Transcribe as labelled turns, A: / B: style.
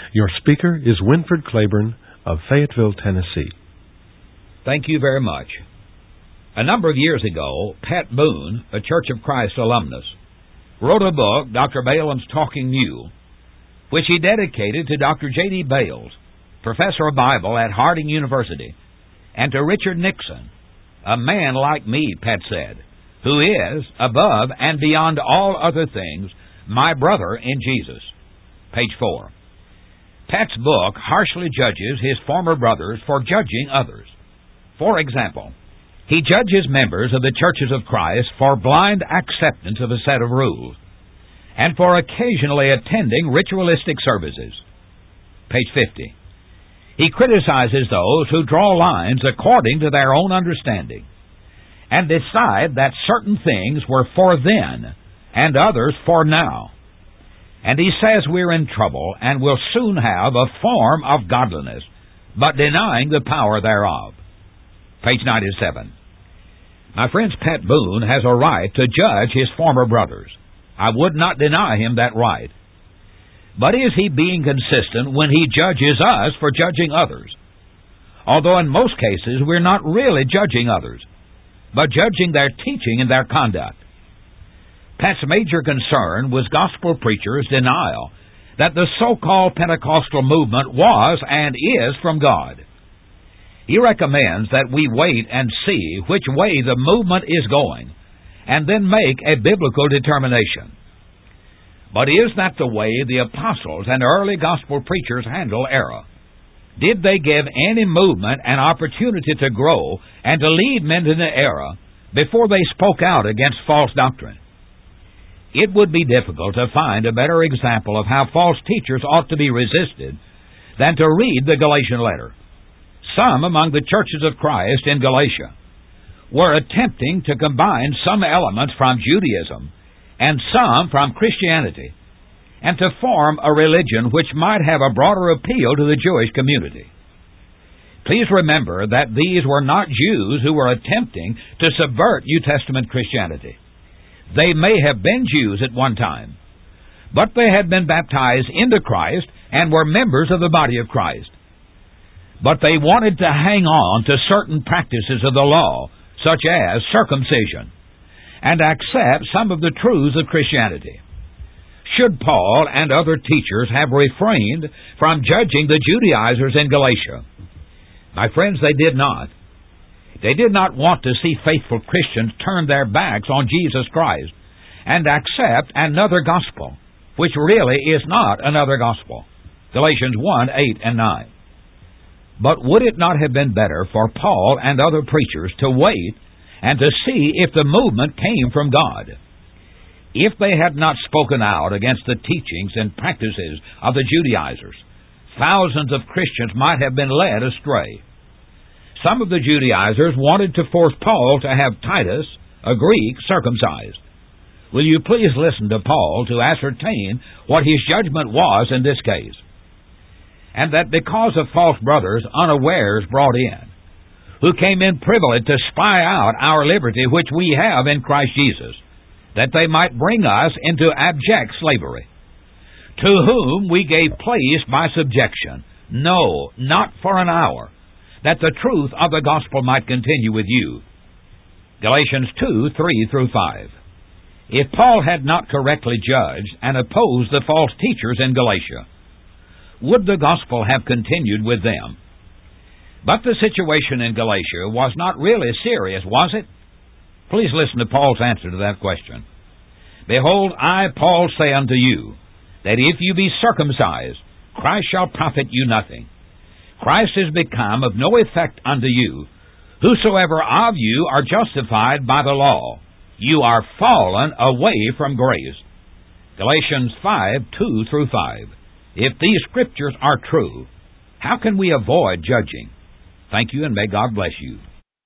A: Your speaker is Winford Claiborne of Fayetteville, Tennessee.
B: Thank you very much. A number of years ago, Pat Boone, a Church of Christ alumnus, wrote a book, Dr. Balaam's Talking Mule, which he dedicated to Dr. J.D. Bales, professor of Bible at Harding University, and to Richard Nixon, a man like me, Pat said, who is, above and beyond all other things, my brother in Jesus. Page 4. Pat's book harshly judges his former brothers for judging others. For example, he judges members of the churches of Christ for blind acceptance of a set of rules, and for occasionally attending ritualistic services. Page 50. He criticizes those who draw lines according to their own understanding, and decide that certain things were for then, and others for now. And he says we're in trouble, and will soon have a form of godliness, but denying the power thereof. Page 97. My friends, Pat Boone has a right to judge his former brothers. I would not deny him that right. But is he being consistent when he judges us for judging others? Although in most cases we're not really judging others, but judging their teaching and their conduct. Pat's major concern was gospel preachers' denial that the so-called Pentecostal movement was and is from God. He recommends that we wait and see which way the movement is going, and then make a biblical determination. But is that the way the apostles and early gospel preachers handle error? Did they give any movement an opportunity to grow and to lead men to the error before they spoke out against false doctrine? It would be difficult to find a better example of how false teachers ought to be resisted than to read the Galatian letter. Some among the churches of Christ in Galatia were attempting to combine some elements from Judaism and some from Christianity, and to form a religion which might have a broader appeal to the Jewish community. Please remember that these were not Jews who were attempting to subvert New Testament Christianity. They may have been Jews at one time, but they had been baptized into Christ and were members of the body of Christ. But they wanted to hang on to certain practices of the law, such as circumcision, and accept some of the truths of Christianity. Should Paul and other teachers have refrained from judging the Judaizers in Galatia? My friends, they did not. They did not want to see faithful Christians turn their backs on Jesus Christ and accept another gospel, which really is not another gospel. Galatians 1, 8 and 9. But would it not have been better for Paul and other preachers to wait and to see if the movement came from God? If they had not spoken out against the teachings and practices of the Judaizers, thousands of Christians might have been led astray. Some of the Judaizers wanted to force Paul to have Titus, a Greek, circumcised. Will you please listen to Paul to ascertain what his judgment was in this case? And that because of false brothers unawares brought in, who came in privily to spy out our liberty which we have in Christ Jesus, that they might bring us into abject slavery, to whom we gave place by subjection, no, not for an hour, that the truth of the gospel might continue with you. Galatians 2, 3 through 5. If Paul had not correctly judged and opposed the false teachers in Galatia, would the gospel have continued with them? But the situation in Galatia was not really serious, was it? Please listen to Paul's answer to that question. Behold, I, Paul, say unto you, that if you be circumcised, Christ shall profit you nothing. Christ is become of no effect unto you. Whosoever of you are justified by the law, you are fallen away from grace. Galatians 5, 2 through 5. If these scriptures are true, how can we avoid judging? Thank you, and may God bless you.